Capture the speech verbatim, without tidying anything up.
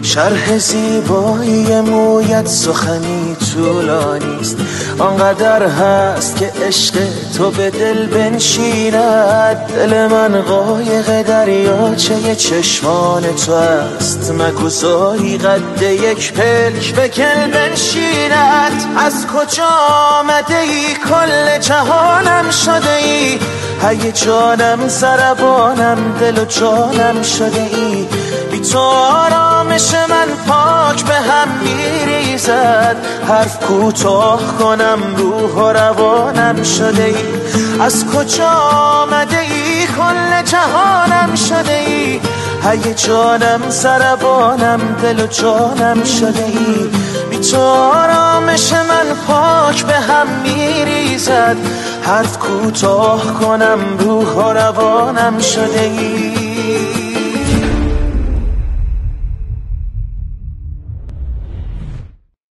شرح زیبایی مویت سخنی طولانیست، آنقدر هست که عشق تو به دل بنشیند. دل من قایق دریاچه چشمان تو است، مکوزایی قد یک پلک به کل بنشیند. از کجا آمده ای کل جهانم شده ای، هی جانم سربانم دل و جانم شده ای. بی تو آرامش من پاک به هم میریزد، حرف کوتاه کنم روح و روانم شده ای. از کجا آمده ای کل جهانم شده ای، هی جانم سربانم دل و جانم شده ای. بی تو آرامش من پاک به هم میریزد، حرف کوتاه کنم روح و روانم شده ای.